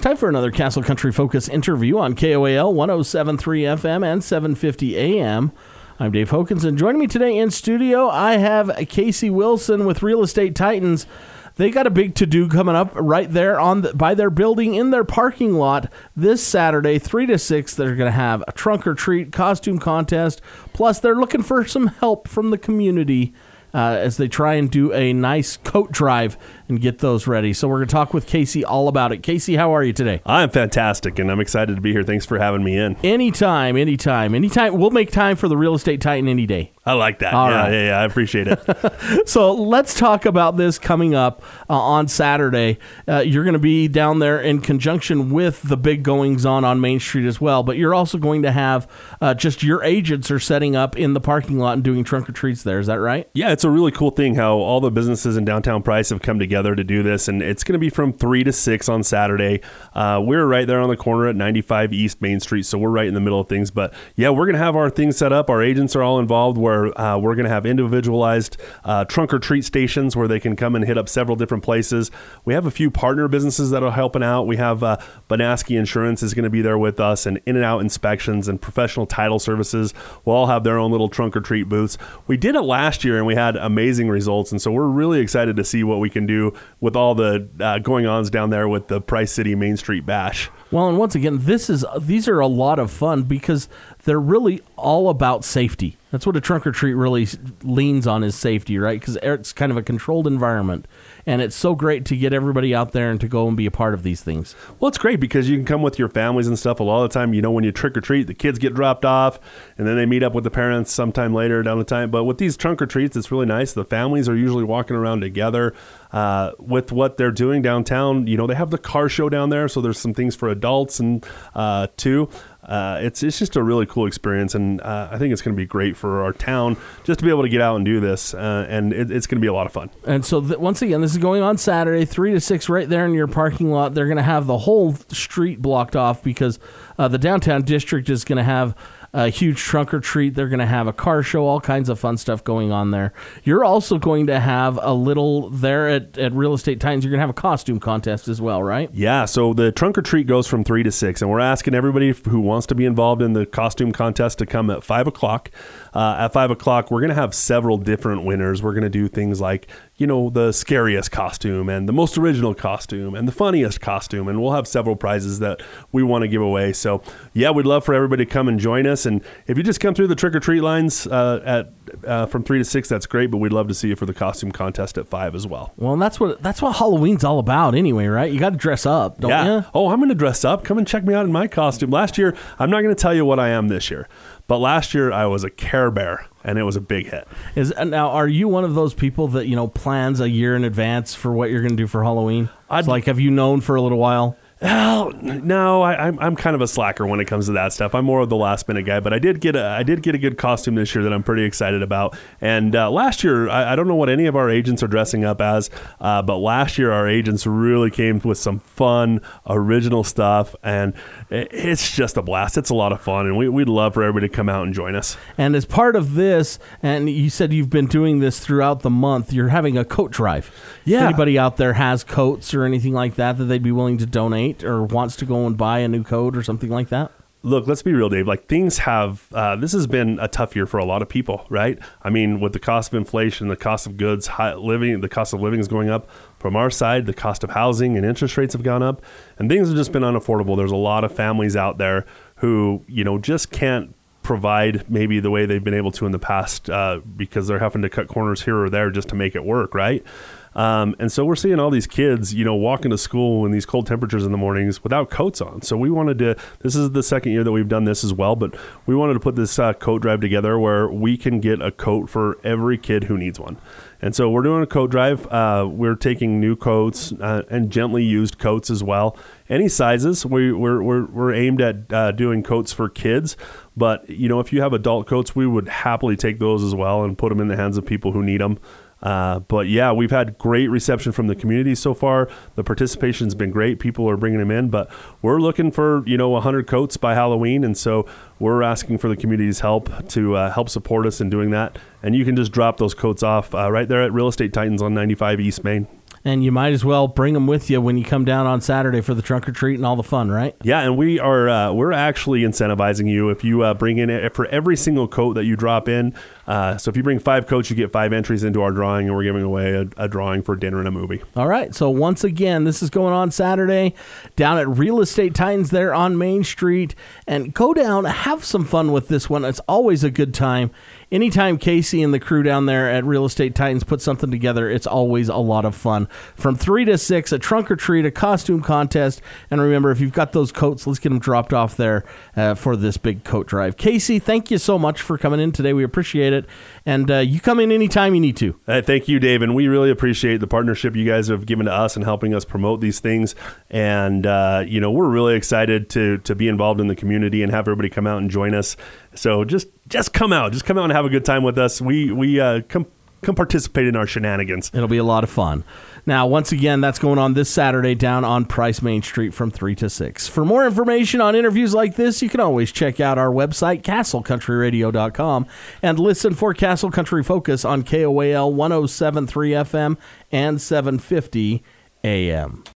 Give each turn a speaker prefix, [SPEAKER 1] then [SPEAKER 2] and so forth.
[SPEAKER 1] time for another Castle Country Focus interview on KOAL 107.3 FM and 750 AM. I'm Dave Hokanson. Joining me today in studio, I have Casey Wilson with Real Estate Titans. They got a big to-do coming up right there by their building in their parking lot this Saturday, 3 to 6. They're going to have a trunk or treat costume contest. Plus, they're looking for some help from the community as they try and do a nice coat drive and get those ready. So we're going to talk with Casey all about it. Casey, how are you today?
[SPEAKER 2] I'm fantastic, and I'm excited to be here. Thanks for having me in.
[SPEAKER 1] Anytime. We'll make time for the Real Estate Titan any day.
[SPEAKER 2] I like that.
[SPEAKER 1] All right.
[SPEAKER 2] Yeah, I appreciate it.
[SPEAKER 1] So let's talk about this coming up on Saturday. You're going to be down there in conjunction with the big goings-on Main Street as well, but you're also going to have just your agents are setting up in the parking lot and doing trunk or treats there. Is that right?
[SPEAKER 2] Yeah, it's a really cool thing how all the businesses in downtown Price have come together to do this, and it's going to be from 3 to 6 on Saturday. We're right there on the corner at 95 East Main Street, so we're right in the middle of things. But yeah, we're going to have our things set up. Our agents are all involved where we're going to have individualized trunk or treat stations where they can come and hit up several different places. We have a few partner businesses that are helping out. We have Banaski Insurance is going to be there with us, and In-N-Out Inspections and Professional Title Services will all have their own little trunk or treat booths. We did it last year and we had amazing results, and so we're really excited to see what we can do with all the going-ons down there with the Price City Main Street Bash.
[SPEAKER 1] Well, and once again, these are a lot of fun because they're really all about safety. That's what a trunk or treat really leans on, is safety, right? Because it's kind of a controlled environment, and it's so great to get everybody out there and to go and be a part of these things.
[SPEAKER 2] Well, it's great because you can come with your families and stuff. A lot of the time, when you trick or treat, the kids get dropped off, and then they meet up with the parents sometime later down the time. But with these trunk or treats, it's really nice. The families are usually walking around together with what they're doing downtown. They have the car show down there, so there's some things for adults and too. It's just a really cool experience, and I think it's going to be great for our town just to be able to get out and do this, and it's going to be a lot of fun. And
[SPEAKER 1] so once again, this is going on Saturday, 3 to 6, right there in your parking lot. They're going to have the whole street blocked off because the downtown district is going to have a huge trunk or treat. They're going to have a car show, all kinds of fun stuff going on there. You're also going to have a little there at Real Estate Titans. You're going to have a costume contest as well, right?
[SPEAKER 2] Yeah, so the trunk or treat goes from 3 to 6, and we're asking everybody who wants to be involved in the costume contest to come at 5 o'clock. At 5 o'clock, we're going to have several different winners. We're going to do things like, the scariest costume and the most original costume and the funniest costume, and we'll have several prizes that we want to give away. So, yeah, we'd love for everybody to come and join us. And if you just come through the trick-or-treat lines from 3 to 6, that's great, but we'd love to see you for the costume contest at 5 as well.
[SPEAKER 1] Well, and that's what Halloween's all about anyway, right? You got to dress up, don't you?
[SPEAKER 2] Oh, I'm going to dress up. Come and check me out in my costume. Last year, I'm not going to tell you what I am this year, but last year I was a Care Bear, and it was a big hit.
[SPEAKER 1] Now, are you one of those people that, plans a year in advance for what you're going to do for Halloween? Have you known for a little while?
[SPEAKER 2] Well, no, I'm kind of a slacker when it comes to that stuff. I'm more of the last minute guy, but I did get a good costume this year that I'm pretty excited about. And last year, I don't know what any of our agents are dressing up as, but last year our agents really came with some fun, original stuff, and it's just a blast. It's a lot of fun, and we'd love for everybody to come out and join us.
[SPEAKER 1] And as part of this, and you said you've been doing this throughout the month, you're having a coat drive.
[SPEAKER 2] Yeah.
[SPEAKER 1] If anybody out there has coats or anything like that they'd be willing to donate, or wants to go and buy a new coat or something like that?
[SPEAKER 2] Look, let's be real, Dave. Things have, this has been a tough year for a lot of people, right? I mean, with the cost of inflation, the cost of goods, the cost of living is going up. From our side, the cost of housing and interest rates have gone up, and things have just been unaffordable. There's a lot of families out there who, just can't provide maybe the way they've been able to in the past because they're having to cut corners here or there just to make it work, right? And so we're seeing all these kids, walking to school in these cold temperatures in the mornings without coats on. So we wanted to, this is the second year that we've done this as well, but we wanted to put this coat drive together where we can get a coat for every kid who needs one. And so we're doing a coat drive. We're taking new coats and gently used coats as well. Any sizes. We're aimed at doing coats for kids. But, if you have adult coats, we would happily take those as well and put them in the hands of people who need them. But yeah, we've had great reception from the community so far. The participation's been great. People are bringing them in, but we're looking for, 100 coats by Halloween. And so we're asking for the community's help to help support us in doing that. And you can just drop those coats off right there at Real Estate Titans on 95 East Main.
[SPEAKER 1] And you might as well bring them with you when you come down on Saturday for the trunk or treat and all the fun, right?
[SPEAKER 2] Yeah, and we're actually incentivizing you if you bring in for every single coat that you drop in. So if you bring 5 coats, you get 5 entries into our drawing, and we're giving away a drawing for dinner and a movie.
[SPEAKER 1] All right. So once again, this is going on Saturday down at Real Estate Titans there on Main Street. And go down, have some fun with this one. It's always a good time. Anytime Casey and the crew down there at Real Estate Titans put something together, it's always a lot of fun. From 3 to 6, a trunk or treat, a costume contest. And remember, if you've got those coats, let's get them dropped off there for this big coat drive. Casey, thank you so much for coming in today. We appreciate it. And you come in anytime you need to.
[SPEAKER 2] Thank you, Dave. And we really appreciate the partnership you guys have given to us and helping us promote these things. And, we're really excited to be involved in the community and have everybody come out and join us. So just come out. Just come out and have a good time with us. We come participate in our shenanigans.
[SPEAKER 1] It'll be a lot of fun. Now, once again, that's going on this Saturday down on Price Main Street from 3 to 6. For more information on interviews like this, you can always check out our website, castlecountryradio.com, and listen for Castle Country Focus on KOAL 107.3 FM and 750 AM.